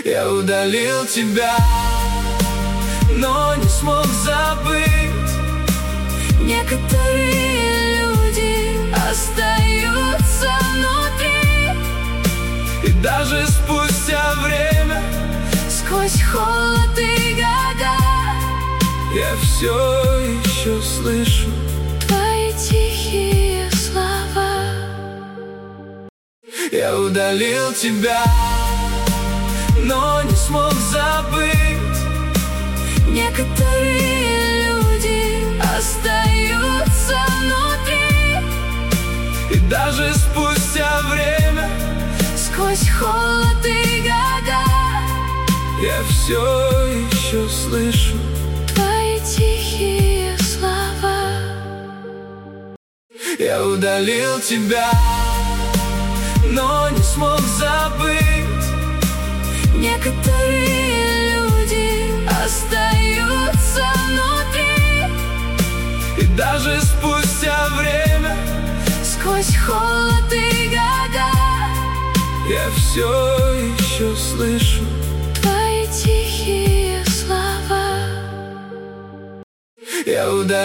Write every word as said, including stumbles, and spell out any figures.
Я удалил тебя, но не смог забыть. Некоторые люди остаются внутри, и даже спустя время, сквозь холод и года, я все еще слышу твои тихие слова. Я удалил тебя, но не смог забыть. Некоторые люди остаются внутри, и даже спустя время, сквозь холод и года, я все еще слышу твои тихие слова. Я удалил тебя, но не смог забыть. Некоторые люди остаются внутри, и даже спустя время, сквозь холод и года, я все еще слышу твои тихие слова. Я удалил